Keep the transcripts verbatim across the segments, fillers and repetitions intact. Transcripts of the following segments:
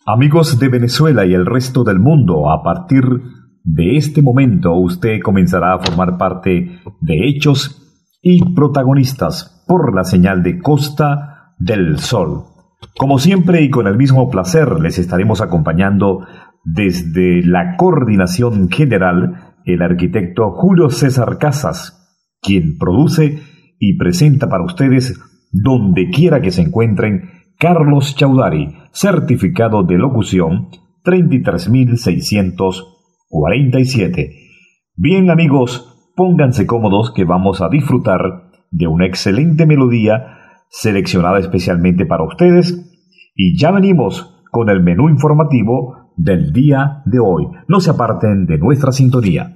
Amigos de Venezuela y el resto del mundo, a partir de este momento usted comenzará a formar parte de hechos y protagonistas por la señal de Costa del Sol. Como siempre y con el mismo placer les estaremos acompañando desde la coordinación general el arquitecto Julio César Casas, quien produce y presenta para ustedes donde quiera que se encuentren Carlos Chaudhary, certificado de locución treinta y tres mil seiscientos cuarenta y siete. Bien amigos, pónganse cómodos que vamos a disfrutar de una excelente melodía seleccionada especialmente para ustedes y ya venimos con el menú informativo del día de hoy. No se aparten de nuestra sintonía.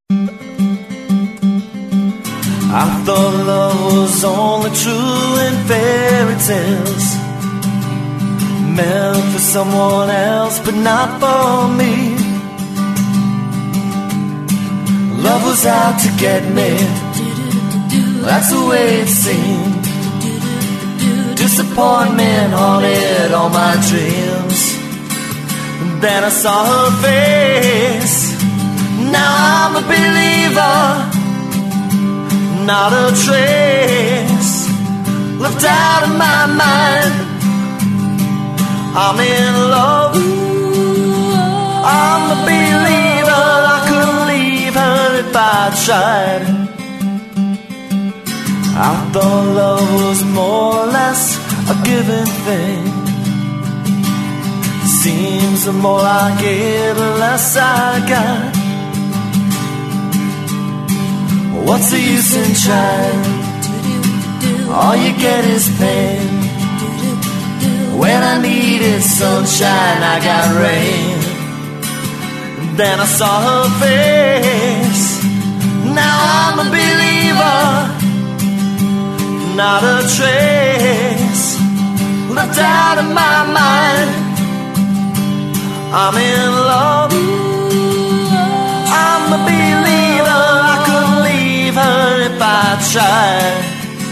I thought love was only true in fairy tales, meant for someone else but not for me. Love was out to get me, that's the way it seemed. Disappointment haunted all my dreams. Then I saw her face, now I'm a believer. Not a trace left out of my mind. I'm in love, I'm a believer. I couldn't leave her if I tried. I thought love was more or less a given thing. Seems the more I give, the less I got. What's the use in trying? All you get is pain. When I needed sunshine, I got rain. Then I saw her face, now I'm a believer. Not a trace left out of my mind. I'm in love, I'm a believer. I couldn't leave her if I tried.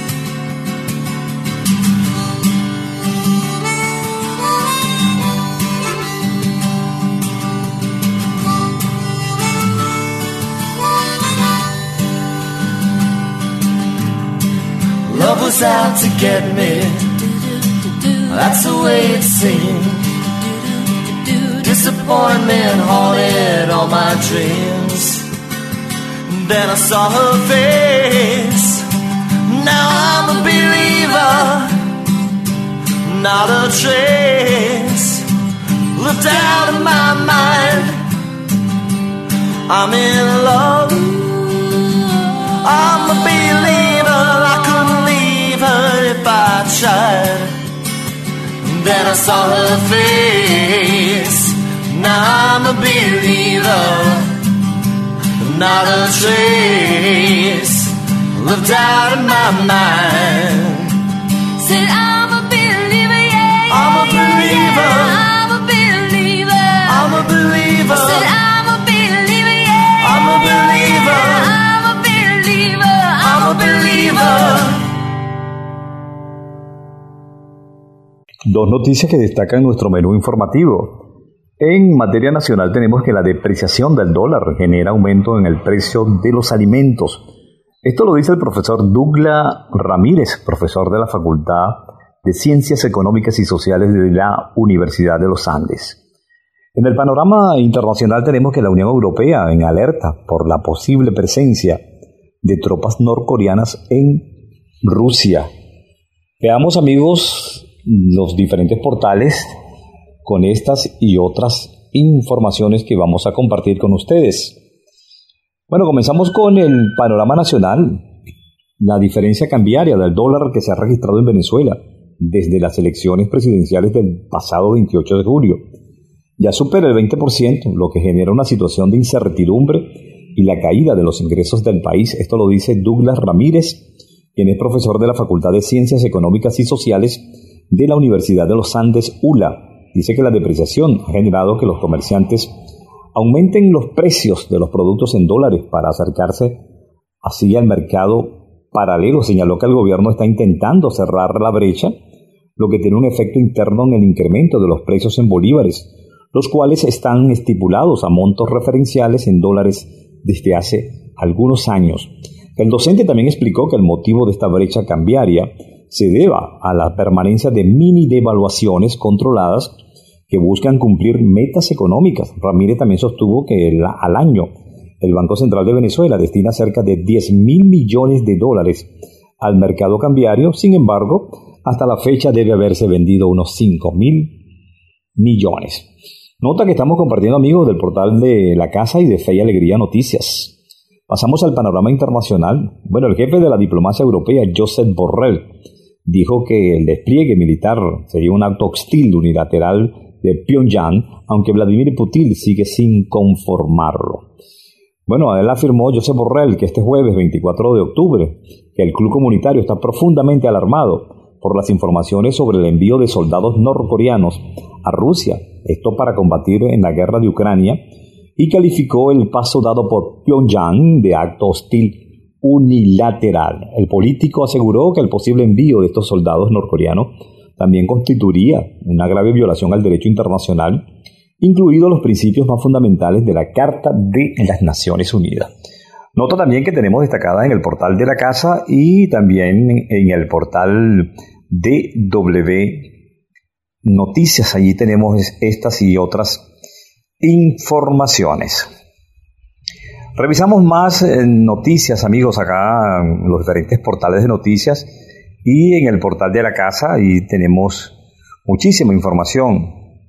Love was out to get me, that's the way it seemed. Disappointment haunted all my dreams. Then I saw her face, now I'm a believer. Not a trace left out of my mind. I'm in love, I'm a believer. I couldn't leave her if I tried. Then I saw her face, now I'm a believer. Not a trace left out of my mind. Said I'm a believer, yeah, yeah, I'm a believer. yeah, I'm a believer. I'm a believer. Said I'm a believer, yeah, I'm a believer. I'm a believer. I'm a believer. Dos noticias que destacan nuestro menú informativo. En materia nacional tenemos que la depreciación del dólar genera aumento en el precio de los alimentos. Esto lo dice el profesor Douglas Ramírez, profesor de la Facultad de Ciencias Económicas y Sociales de la Universidad de los Andes. En el panorama internacional tenemos que la Unión Europea en alerta por la posible presencia de tropas norcoreanas en Rusia. Veamos, amigos, los diferentes portales con estas y otras informaciones que vamos a compartir con ustedes. Bueno, comenzamos con el panorama nacional. La diferencia cambiaria del dólar que se ha registrado en Venezuela desde las elecciones presidenciales del pasado veintiocho de julio ya supera el veinte por ciento, lo que genera una situación de incertidumbre y la caída de los ingresos del país. Esto lo dice Douglas Ramírez, quien es profesor de la Facultad de Ciencias Económicas y Sociales de la Universidad de los Andes, U L A. Dice que la depreciación ha generado que los comerciantes aumenten los precios de los productos en dólares para acercarse así al mercado paralelo. Señaló que el gobierno está intentando cerrar la brecha lo que tiene un efecto interno en el incremento de los precios en bolívares, los cuales están estipulados a montos referenciales en dólares desde hace algunos años. El docente también explicó que el motivo de esta brecha cambiaria se deba a la permanencia de mini devaluaciones controladas que buscan cumplir metas económicas. Ramírez también sostuvo que el, al año el Banco Central de Venezuela destina cerca de diez mil millones de dólares al mercado cambiario. Sin embargo, hasta la fecha debe haberse vendido unos cinco mil millones. Nota que estamos compartiendo, amigos, del portal de La Casa y de Fe y Alegría Noticias. Pasamos al panorama internacional. Bueno, el jefe de la diplomacia europea, Josep Borrell, dijo que el despliegue militar sería un acto hostil unilateral de Pyongyang, aunque Vladimir Putin sigue sin conformarlo. Bueno, él afirmó, Josep Borrell, que este jueves veinticuatro de octubre, que el club comunitario está profundamente alarmado por las informaciones sobre el envío de soldados norcoreanos a Rusia, esto para combatir en la guerra de Ucrania, y calificó el paso dado por Pyongyang de acto hostil unilateral. El político aseguró que el posible envío de estos soldados norcoreanos también constituiría una grave violación al derecho internacional, incluidos los principios más fundamentales de la Carta de las Naciones Unidas. Nota también que tenemos destacada en el portal de La Casa y también en el portal de W Noticias. Allí tenemos estas y otras informaciones. Revisamos más noticias, amigos, acá en los diferentes portales de noticias y en el portal de La Casa, y tenemos muchísima información.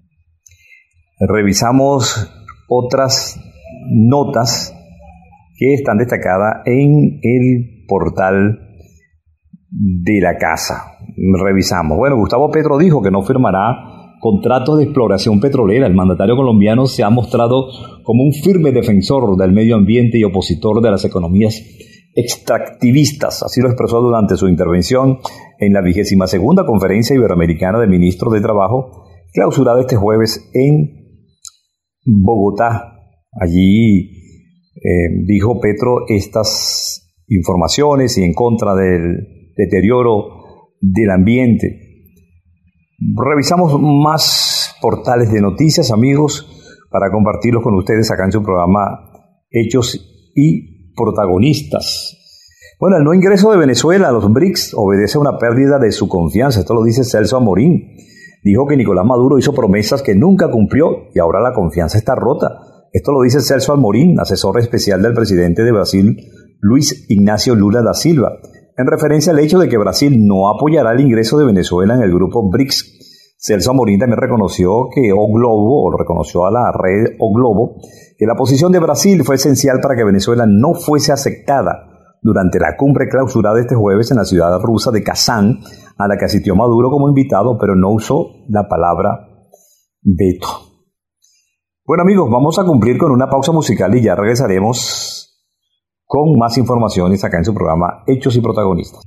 Revisamos otras notas que están destacadas en el portal de La Casa. Revisamos. Bueno, Gustavo Petro dijo que no firmará contratos de exploración petrolera. El mandatario colombiano se ha mostrado como un firme defensor del medio ambiente y opositor de las economías extractivistas. Así lo expresó durante su intervención en la vigésima segunda Conferencia Iberoamericana de Ministros de Trabajo, clausurada este jueves en Bogotá. Allí eh, dijo Petro estas informaciones y en contra del deterioro del ambiente. Revisamos más portales de noticias, amigos, para compartirlos con ustedes acá en su programa Hechos y Protagonistas. Bueno, el no ingreso de Venezuela a los BRICS obedece a una pérdida de su confianza. Esto lo dice Celso Amorín. Dijo que Nicolás Maduro hizo promesas que nunca cumplió y ahora la confianza está rota. Esto lo dice Celso Amorín, asesor especial del presidente de Brasil, Luis Ignacio Lula da Silva, en referencia al hecho de que Brasil no apoyará el ingreso de Venezuela en el grupo BRICS. Celso Amorín también reconoció que O Globo, o reconoció a la red O Globo, que la posición de Brasil fue esencial para que Venezuela no fuese aceptada durante la cumbre clausurada este jueves en la ciudad rusa de Kazán, a la que asistió Maduro como invitado, pero no usó la palabra veto. Bueno, amigos, vamos a cumplir con una pausa musical y ya regresaremos con más informaciones acá en su programa Hechos y Protagonistas.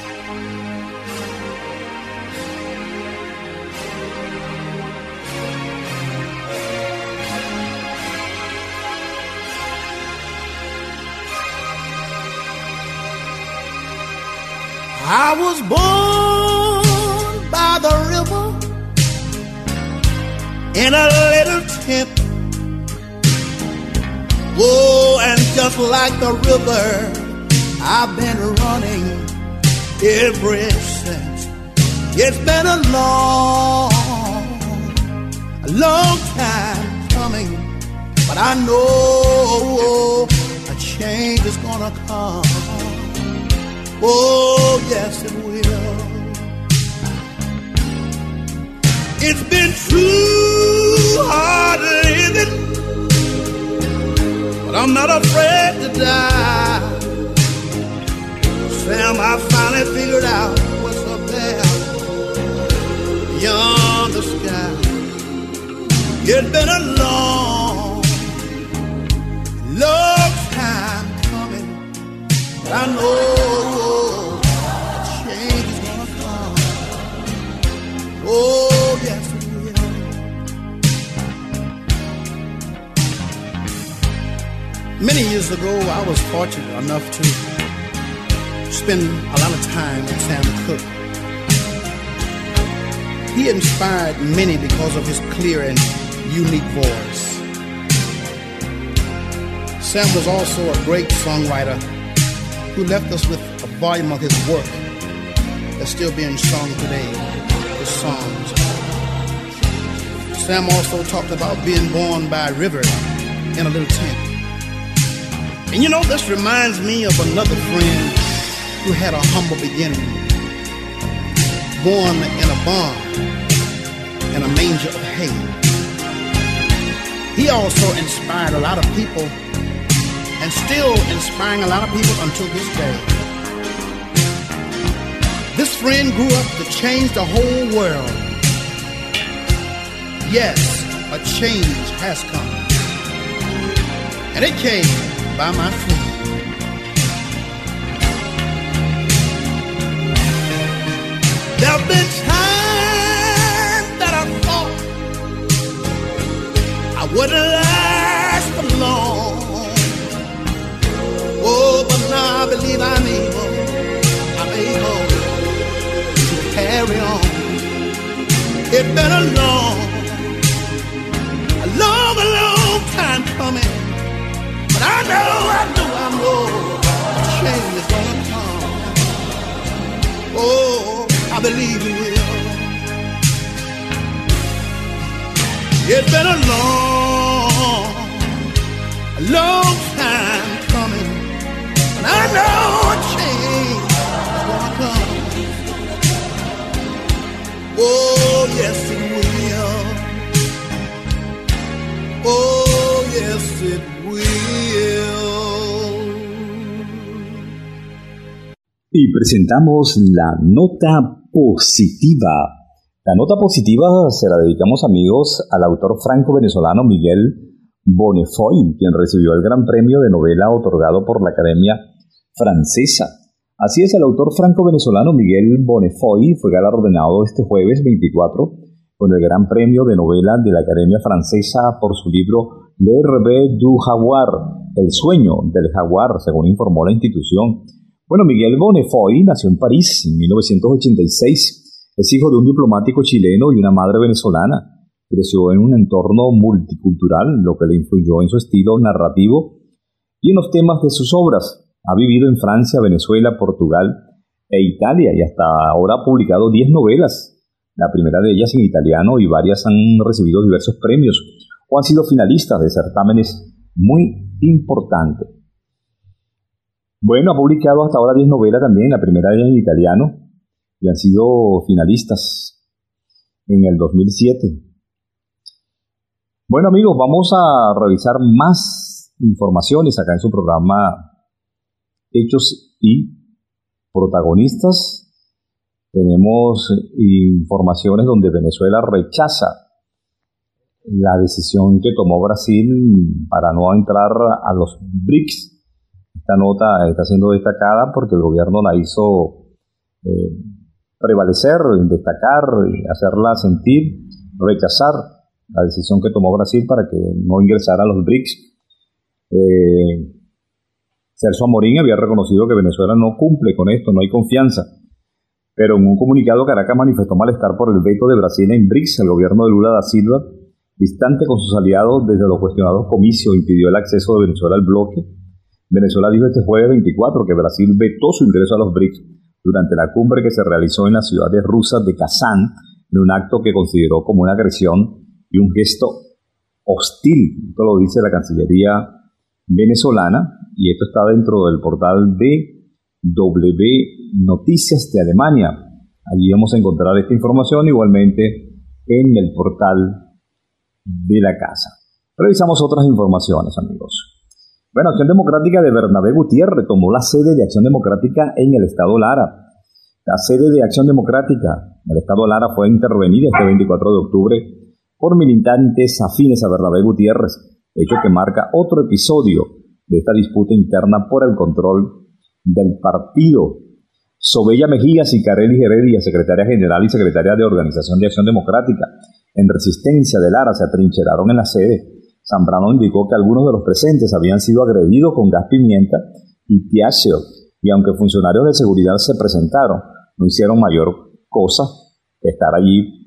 I was born by the river in a little tent. Oh, and just like the river, I've been running ever since. It's been a long, a long time coming, but I know a change is gonna come. Oh, yes, it will. It's been too hard living, but I'm not afraid to die. Sam, I finally figured out what's up there beyond the sky. It's been a long, long time coming, but I know a change is gonna come. Oh, yes, it will. Many years ago, I was fortunate enough to spend a lot of time with Sam Cooke. He inspired many because of his clear and unique voice. Sam was also a great songwriter who left us with a volume of his work that's still being sung today, his songs. Sam also talked about being born by a river in a little tent. And you know, this reminds me of another friend who had a humble beginning, born in a barn, in a manger of hay. He also inspired a lot of people and still inspiring a lot of people until this day. This friend grew up to change the whole world. Yes, a change has come. And it came by my friend. There have been times that I thought I wouldn't last for long. Oh, but now I believe I'm able, I'm able to carry on. It's been a long, a long, a long time coming. But I know, I know, I know, a change is gonna come. Oh, I believe it will. It's been a long, a long time coming. And I know a change is gonna come. Oh, yes it will. Oh, yes it will. Y presentamos la nota positiva. La nota positiva se la dedicamos, amigos, al autor franco-venezolano Miguel Bonnefoy, quien recibió el Gran Premio de Novela otorgado por la Academia Francesa. Así es, el autor franco-venezolano Miguel Bonnefoy fue galardonado este jueves veinticuatro con el Gran Premio de Novela de la Academia Francesa por su libro Le Rêve du Jaguar, El sueño del jaguar, según informó la institución. Bueno, Miguel Bonnefoy nació en París en mil novecientos ochenta y seis. Es hijo de un diplomático chileno y una madre venezolana. Creció en un entorno multicultural, lo que le influyó en su estilo narrativo y en los temas de sus obras. Ha vivido en Francia, Venezuela, Portugal e Italia y hasta ahora ha publicado diez novelas. La primera de ellas en italiano, y varias han recibido diversos premios o han sido finalistas de certámenes muy importantes. Bueno, ha publicado hasta ahora diez novelas también, la primera de ellas en italiano, y han sido finalistas en el dos mil siete. Bueno, amigos, vamos a revisar más informaciones acá en su programa Hechos y Protagonistas. Tenemos informaciones donde Venezuela rechaza la decisión que tomó Brasil para no entrar a los B R I C S. Esta nota está siendo destacada porque el gobierno la hizo eh, prevalecer, destacar, hacerla sentir, rechazar la decisión que tomó Brasil para que no ingresara a los B R I C S. Eh, Celso Amorín había reconocido que Venezuela no cumple con esto, no hay confianza. Pero en un comunicado, Caracas manifestó malestar por el veto de Brasil en B R I C S. El gobierno de Lula da Silva, distante con sus aliados desde los cuestionados comicios, impidió el acceso de Venezuela al bloque. Venezuela dijo este jueves veinticuatro que Brasil vetó su ingreso a los B R I C S durante la cumbre que se realizó en las ciudades rusas de Kazán, en un acto que consideró como una agresión y un gesto hostil. Esto lo dice la Cancillería venezolana, y esto está dentro del portal de W Noticias de Alemania. Allí vamos a encontrar esta información, igualmente en el portal de la casa. Revisamos otras informaciones, amigos. Bueno, Acción Democrática de Bernabé Gutiérrez tomó la sede de Acción Democrática en el estado Lara. La sede de Acción Democrática en el estado Lara fue intervenida este veinticuatro de octubre por militantes afines a Bernabé Gutiérrez, hecho que marca otro episodio de esta disputa interna por el control del partido. Sobella Mejías y Carelis Heredia, secretaria general y secretaria de Organización de Acción Democrática en Resistencia de Lara, se atrincheraron en la sede. Zambrano indicó que algunos de los presentes habían sido agredidos con gas pimienta y tiaceo, y aunque funcionarios de seguridad se presentaron, no hicieron mayor cosa que estar allí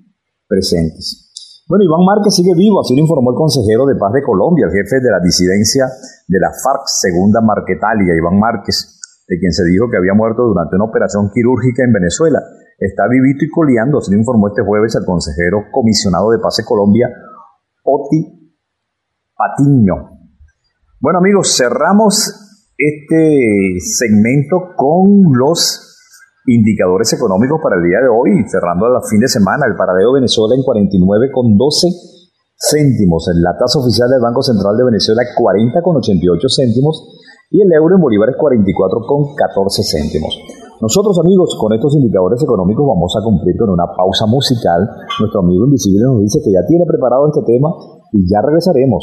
presentes. Bueno, Iván Márquez sigue vivo, así lo informó el consejero de Paz de Colombia, el jefe de la disidencia de la FARC, Segunda Marquetalia, Iván Márquez, de quien se dijo que había muerto durante una operación quirúrgica en Venezuela. Está vivito y coleando, así lo informó este jueves el consejero comisionado de Paz de Colombia, Oti Patiño. Bueno, amigos, cerramos este segmento con los indicadores económicos para el día de hoy, cerrando el fin de semana. El paradero Venezuela en cuarenta y nueve con doce céntimos, la tasa oficial del Banco Central de Venezuela cuarenta con ochenta y ocho céntimos y el euro en bolívares cuarenta y cuatro con catorce céntimos. Nosotros, amigos, con estos indicadores económicos vamos a cumplir con una pausa musical. Nuestro amigo Invisible nos dice que ya tiene preparado este tema y ya regresaremos.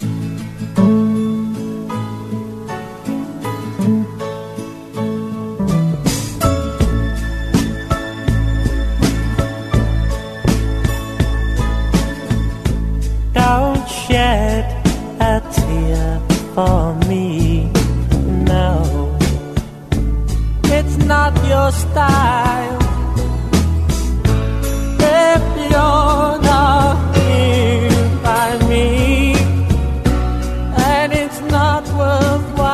Don't shed a tear for me, no. It's not your style. If you're not here by me, and it's not worthwhile.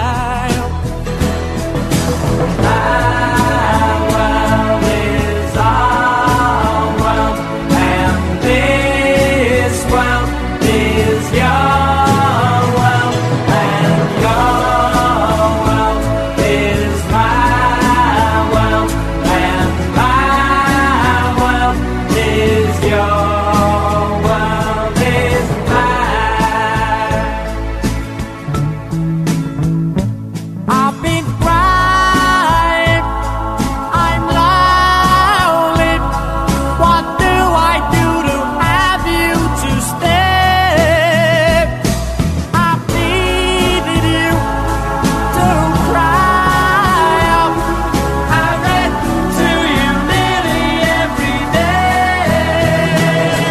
My world is our world, and this world is your world, and your world is my world, and my world is your world is mine. I've been crying, I'm lonely. What do I do to have you to stay? I've needed you to cry. I read to you nearly every day.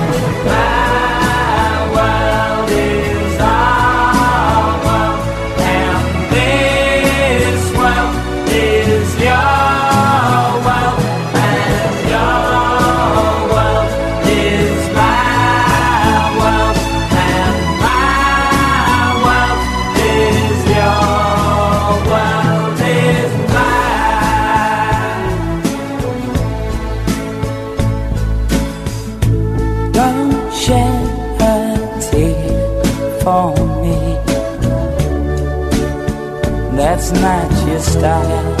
My world is our world, and this world is your world, and your world is my world, and my world is your world is mine. Don't shed a tear for me. That's not your style.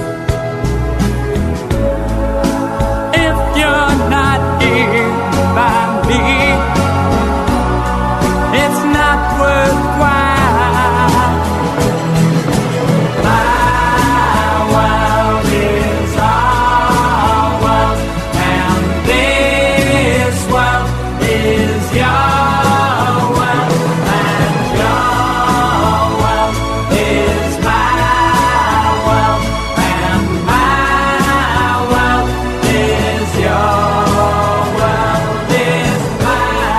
If you're not here by me, it's not worthwhile. My world is our world, and this world is your world, and your world is my world, and my world is your world is mine.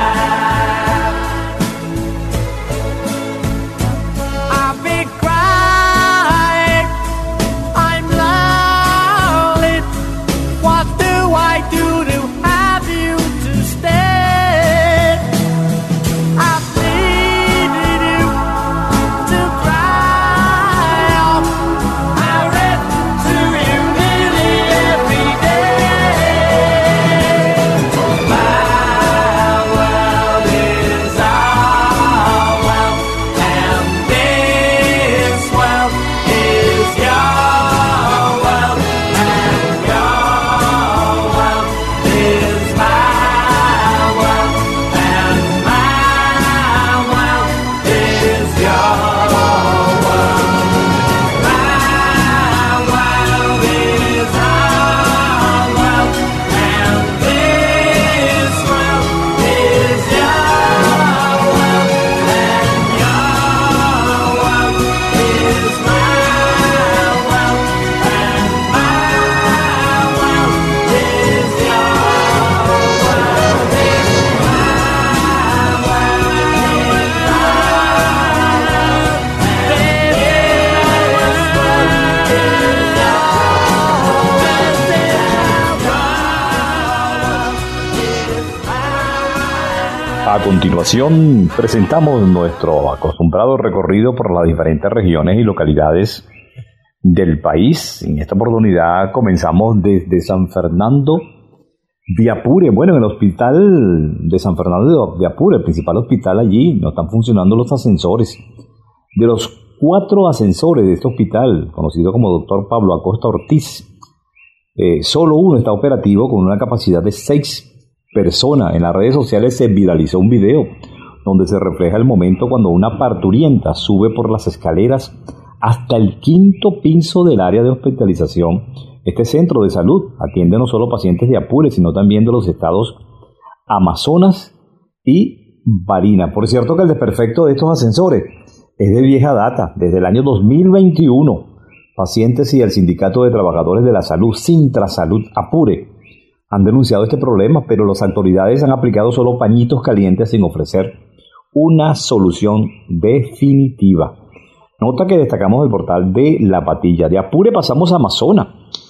A continuación, presentamos nuestro acostumbrado recorrido por las diferentes regiones y localidades del país. En esta oportunidad comenzamos desde San Fernando de Apure. Bueno, en el hospital de San Fernando de Apure, el principal hospital allí, no están funcionando los ascensores. De los cuatro ascensores de este hospital, conocido como doctor Pablo Acosta Ortiz, eh, solo uno está operativo con una capacidad de seis personas. En las redes sociales se viralizó un video donde se refleja el momento cuando una parturienta sube por las escaleras hasta el quinto piso del área de hospitalización. Este centro de salud atiende no solo pacientes de Apure, sino también de los estados Amazonas y Barinas. Por cierto que el desperfecto de estos ascensores es de vieja data, desde el año dos mil veintiuno. Pacientes y el Sindicato de Trabajadores de la Salud, Sintrasalud Apure, han denunciado este problema, pero las autoridades han aplicado solo pañitos calientes sin ofrecer una solución definitiva. Nota que destacamos el portal de La Patilla. De Apure pasamos a Amazonas,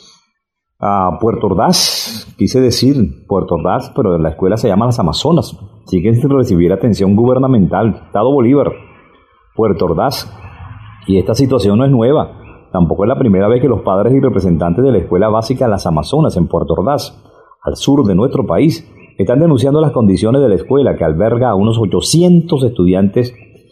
a Puerto Ordaz, quise decir Puerto Ordaz, pero en la escuela se llama Las Amazonas. Siguen sin recibir atención gubernamental. Estado Bolívar, Puerto Ordaz. Y esta situación no es nueva. Tampoco es la primera vez que los padres y representantes de la escuela básica Las Amazonas en Puerto Ordaz, al sur de nuestro país, están denunciando las condiciones de la escuela, que alberga a unos ochocientos estudiantes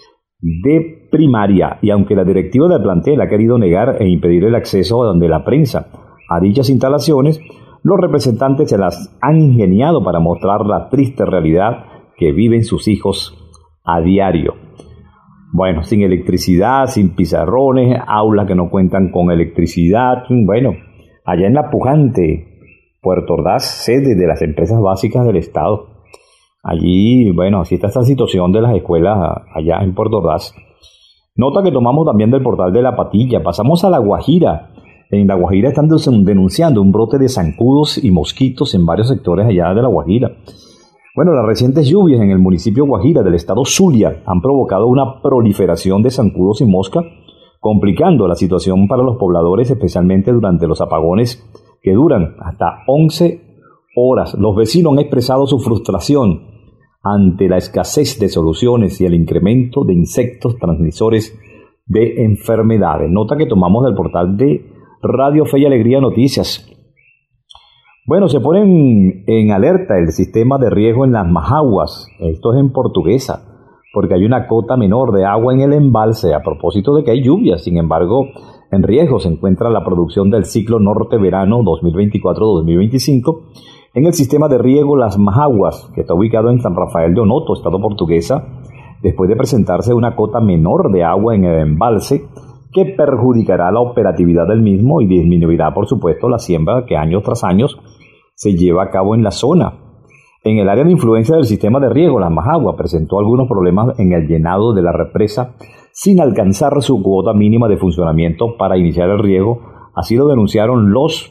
de primaria, y aunque la directiva del plantel ha querido negar e impedir el acceso de la prensa a dichas instalaciones, los representantes se las han ingeniado para mostrar la triste realidad que viven sus hijos a diario. Bueno, sin electricidad, sin pizarrones, aulas que no cuentan con electricidad. Bueno, allá en la pujante Puerto Ordaz, sede de las empresas básicas del Estado. Allí, bueno, así está esta situación de las escuelas allá en Puerto Ordaz. Nota que tomamos también del portal de La Patilla. Pasamos a La Guajira. En La Guajira están denunciando un brote de zancudos y mosquitos en varios sectores allá de La Guajira. Bueno, las recientes lluvias en el municipio Guajira del estado Zulia han provocado una proliferación de zancudos y moscas, complicando la situación para los pobladores, especialmente durante los apagones que duran hasta once horas. Los vecinos han expresado su frustración ante la escasez de soluciones y el incremento de insectos transmisores de enfermedades. Nota que tomamos del portal de Radio Fe y Alegría Noticias. Bueno, se ponen en alerta el sistema de riego en las Majaguas, esto es en Portuguesa, porque hay una cota menor de agua en el embalse a propósito de que hay lluvias. Sin embargo, en riesgo se encuentra la producción del ciclo norte-verano dos mil veinticuatro dos mil veinticinco en el sistema de riego Las Majaguas, que está ubicado en San Rafael de Onoto, estado Portuguesa, después de presentarse una cota menor de agua en el embalse que perjudicará la operatividad del mismo y disminuirá, por supuesto, la siembra que año tras año se lleva a cabo en la zona. En el área de influencia del sistema de riego, Las Majaguas presentó algunos problemas en el llenado de la represa sin alcanzar su cuota mínima de funcionamiento para iniciar el riego. Así lo denunciaron los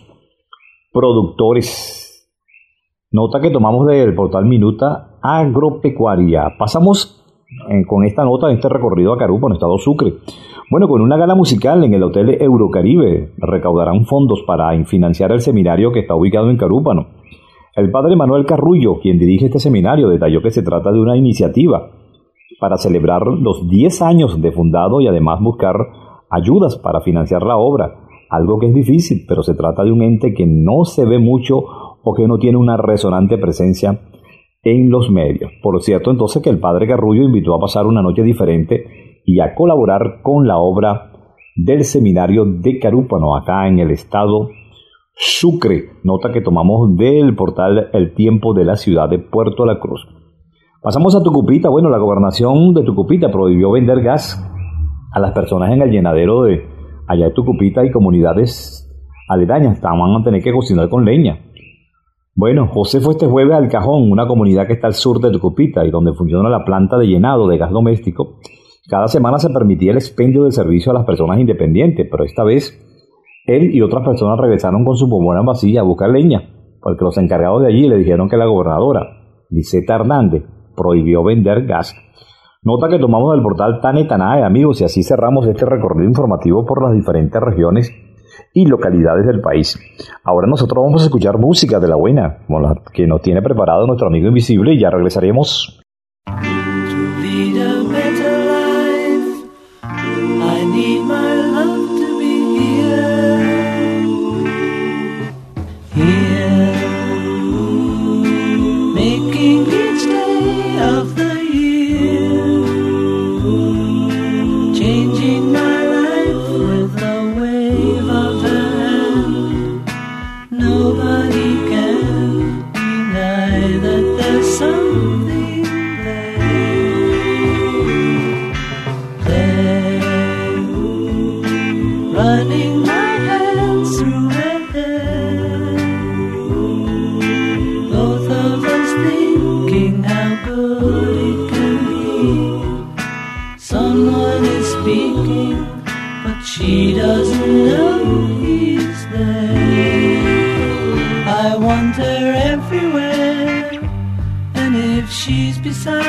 productores. Nota que tomamos del portal Minuta Agropecuaria. Pasamos eh, con esta nota de este recorrido a Carúpano, estado Sucre. Bueno, con una gala musical en el Hotel Eurocaribe recaudarán fondos para financiar el seminario que está ubicado en Carúpano. El padre Manuel Carrullo, quien dirige este seminario, detalló que se trata de una iniciativa para celebrar los diez años de fundado y además buscar ayudas para financiar la obra, algo que es difícil, pero se trata de un ente que no se ve mucho o que no tiene una resonante presencia en los medios. Por cierto, entonces, que el padre Carrullo invitó a pasar una noche diferente y a colaborar con la obra del seminario de Carúpano, acá en el estado Sucre. Nota que tomamos del portal El Tiempo de la ciudad de Puerto La Cruz. Pasamos a Tucupita. Bueno, la gobernación de Tucupita prohibió vender gas a las personas en el llenadero de allá de Tucupita y comunidades aledañas. Van a tener que cocinar con leña. Bueno, José fue este jueves al Cajón, una comunidad que está al sur de Tucupita y donde funciona la planta de llenado de gas doméstico. Cada semana se permitía el expendio del servicio a las personas independientes, pero esta vez él y otras personas regresaron con su bombona vacía a buscar leña, porque los encargados de allí le dijeron que la gobernadora, Liseta Hernández, prohibió vender gas. Nota que tomamos del portal Tane Tanae, amigos, y así cerramos este recorrido informativo por las diferentes regiones y localidades del país. Ahora nosotros vamos a escuchar música de la buena, como la que nos tiene preparado nuestro amigo invisible, y ya regresaremos.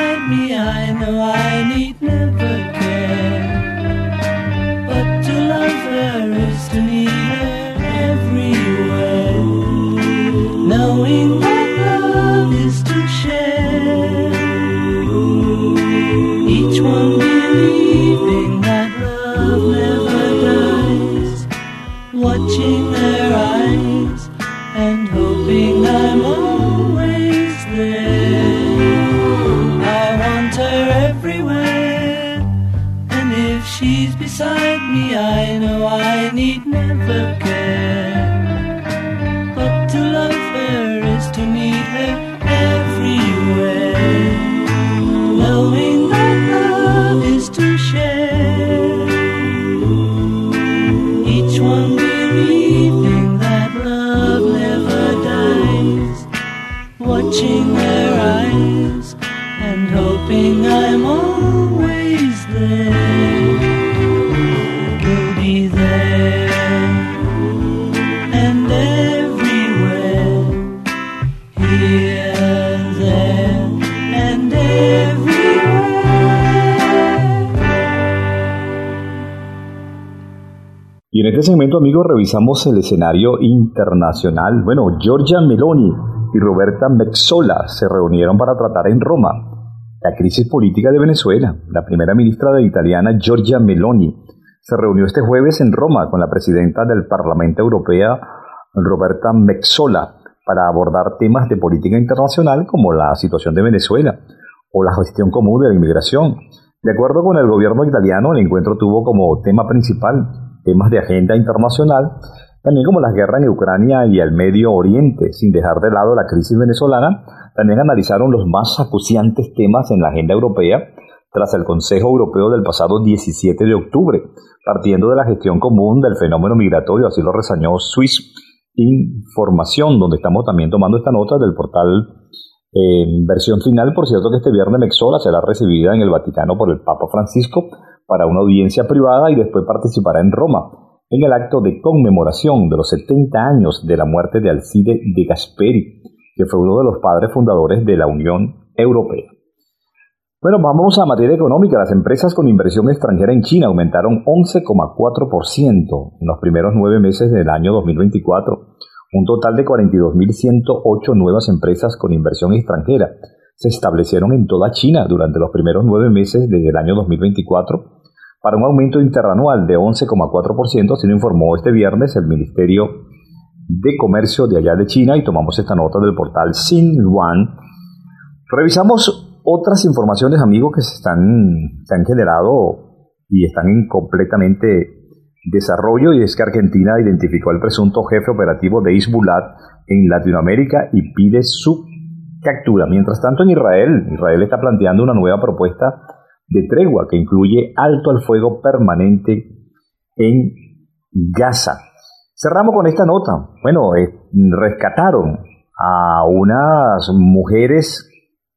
beside me, I know I need never care. But to love her is to need her everywhere. Knowing that love is to share. Each one believing that love never dies. Watching their eyes and hoping I'm always there. I want her everywhere, and if she's beside me, I know I need never care. But to love her is to need her everywhere. Knowing that love is to share. Each one believing that love never dies. Watching their eyes and hoping I'm always there. We'll be there and everywhere. Here, there and everywhere. Y en este segmento, amigos, revisamos el escenario internacional. Bueno, Giorgia Meloni y Roberta Metsola se reunieron para tratar en Roma la crisis política de Venezuela. La primera ministra de italiana, Giorgia Meloni, se reunió este jueves en Roma con la presidenta del Parlamento Europeo, Roberta Metsola, para abordar temas de política internacional como la situación de Venezuela o la gestión común de la inmigración. De acuerdo con el gobierno italiano, el encuentro tuvo como tema principal temas de agenda internacional, también como la guerra en Ucrania y el Medio Oriente, sin dejar de lado la crisis venezolana. También analizaron los más acuciantes temas en la agenda europea tras el Consejo Europeo del pasado diecisiete de octubre, partiendo de la gestión común del fenómeno migratorio, así lo reseñó Swiss Información, donde estamos también tomando esta nota del portal eh, versión final. Por cierto, que este viernes Metsola será recibida en el Vaticano por el Papa Francisco para una audiencia privada y después participará en Roma en el acto de conmemoración de los setenta años de la muerte de Alcide de Gasperi, que fue uno de los padres fundadores de la Unión Europea. Bueno, vamos a materia económica. Las empresas con inversión extranjera en China aumentaron once coma cuatro por ciento en los primeros nueve meses del año dos mil veinticuatro. Un total de cuarenta y dos mil ciento ocho nuevas empresas con inversión extranjera se establecieron en toda China durante los primeros nueve meses del año dos mil veinticuatro, para un aumento interanual de once coma cuatro por ciento, así lo informó este viernes el Ministerio de Comercio de allá de China, y tomamos esta nota del portal Xinhuan. Revisamos otras informaciones, amigos, que se, están, se han generado y están en completamente desarrollo, y es que Argentina identificó al presunto jefe operativo de Hezbollah en Latinoamérica y pide su captura. Mientras tanto, en Israel, Israel está planteando una nueva propuesta de tregua que incluye alto al fuego permanente en Gaza. Cerramos con esta nota. Bueno, eh, rescataron a unas mujeres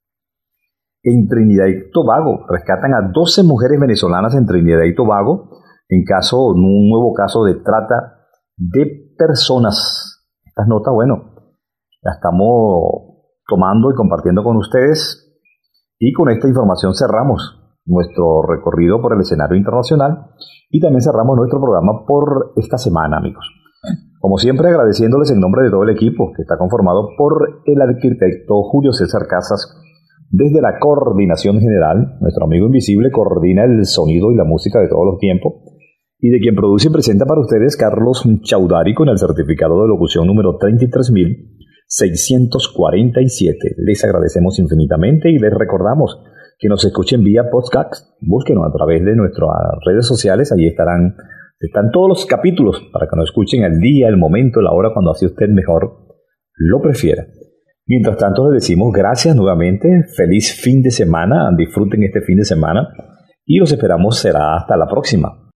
en Trinidad y Tobago. Rescatan a doce mujeres venezolanas en Trinidad y Tobago en caso, un nuevo caso de trata de personas. Estas notas, bueno, las estamos tomando y compartiendo con ustedes, y con esta información cerramos nuestro recorrido por el escenario internacional y también cerramos nuestro programa por esta semana, amigos. Como siempre, agradeciéndoles en nombre de todo el equipo que está conformado por el arquitecto Julio César Casas. Desde la coordinación general, nuestro amigo invisible coordina el sonido y la música de todos los tiempos, y de quien produce y presenta para ustedes Carlos Chaudhary con el certificado de locución número treinta y tres mil seiscientos cuarenta y siete. Les agradecemos infinitamente y les recordamos que nos escuchen vía podcast. Búsquenos a través de nuestras redes sociales, allí estarán están todos los capítulos para que nos escuchen el día, el momento, la hora, cuando así usted mejor lo prefiera. Mientras tanto, les decimos gracias nuevamente, feliz fin de semana, disfruten este fin de semana y los esperamos será hasta la próxima.